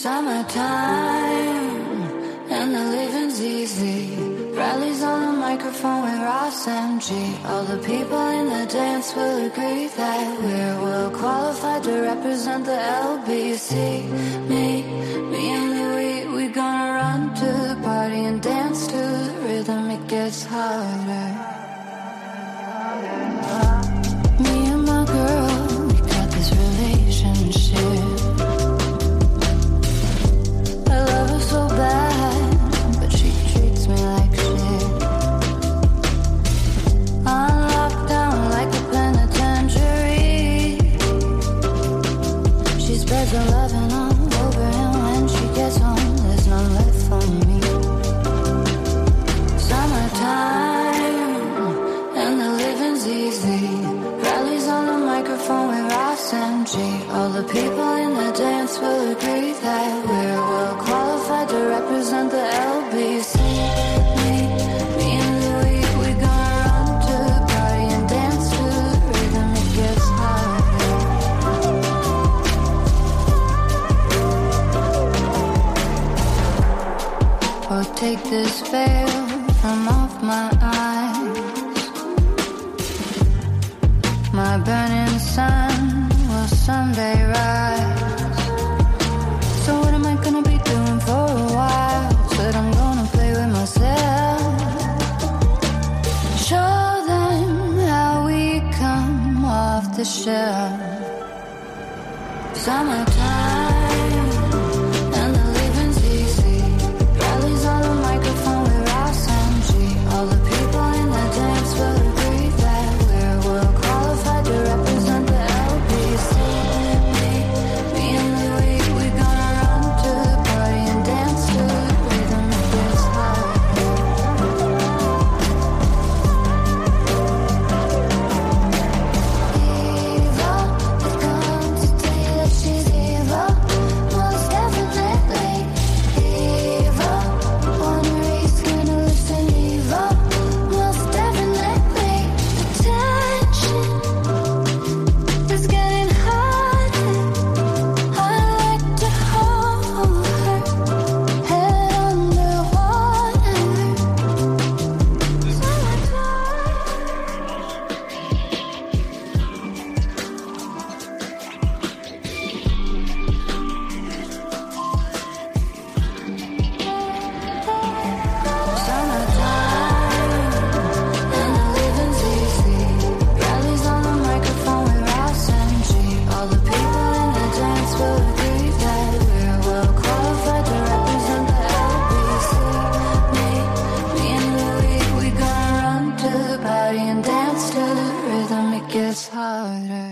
Summertime, and the living's easy. Rallies on the microphone with Ross and G. All the people in the dance will agree that we're well qualified to represent the LBC. Me and Louis, we gonna run to the party and dance to the rhythm. It gets harder. Me and my girl, we got this relationship. I love her so bad, but she treats me like shit. I'm locked down like a penitentiary. She spreads her loving all over, and when she gets home, there's none left for me. Summertime, and the living's easy. Rallies on the microphone with Ross and G. All the people in the dance will agree that we're well qualified to represent the LBC. Me and Louis, we gonna run to the party and dance to the rhythm. It gets harder. Oh, take this veil from off my eyes. My burning sun will someday rise. So what am I gonna be doing for a while? Said I'm gonna play with myself. Show them how we come off the shelf. Summertime, and the living's easy. Rallies on the microphone with Ross and G. All the people in the dance will agree that we're well qualified to represent the LBC. Me and Louis, we gonna run to the party and dance to the rhythm. It gets harder. Evil, they come to tell you that she's evil. Most definitely evil. One race gonna listen evil. Most definitely attention is getting harder. I like to hold her head underwater. Summertime, and the living's easy. Rallies on the microphone with Ross and G. All the people in the dance will agree that we're well qualified to represent the LBC. Me and Louis, we gonna run to the party and dance to the rhythm. It gets harder.